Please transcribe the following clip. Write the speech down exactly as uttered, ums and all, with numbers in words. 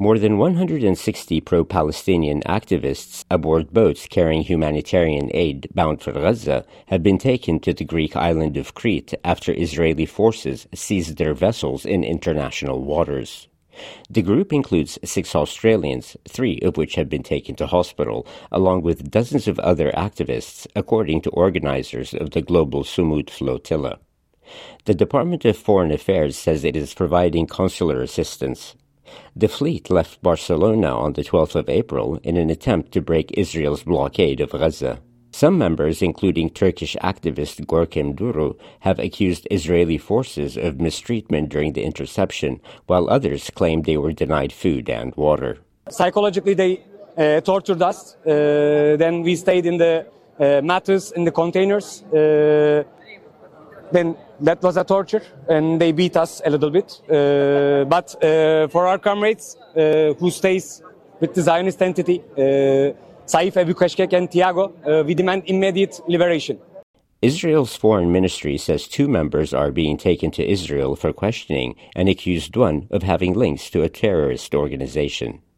More than one hundred sixty pro-Palestinian activists aboard boats carrying humanitarian aid bound for Gaza have been taken to the Greek island of Crete after Israeli forces seized their vessels in international waters. The group includes six Australians, three of which have been taken to hospital, along with dozens of other activists, according to organizers of the global Sumud flotilla. The Department of Foreign Affairs says it is providing consular assistance. The fleet left Barcelona on the twelfth of April in an attempt to break Israel's blockade of Gaza. Some members, including Turkish activist Görkem Duru, have accused Israeli forces of mistreatment during the interception, while others claim they were denied food and water. Psychologically, they uh, tortured us. Uh, then we stayed in the uh, matters, in the containers. Uh, then that was a torture, and they beat us a little bit. Uh, but uh, for our comrades uh, who stays with the Zionist entity, uh, Saif Abu Kashkek and Tiago, uh, we demand immediate liberation. Israel's foreign ministry says two members are being taken to Israel for questioning and accused one of having links to a terrorist organization.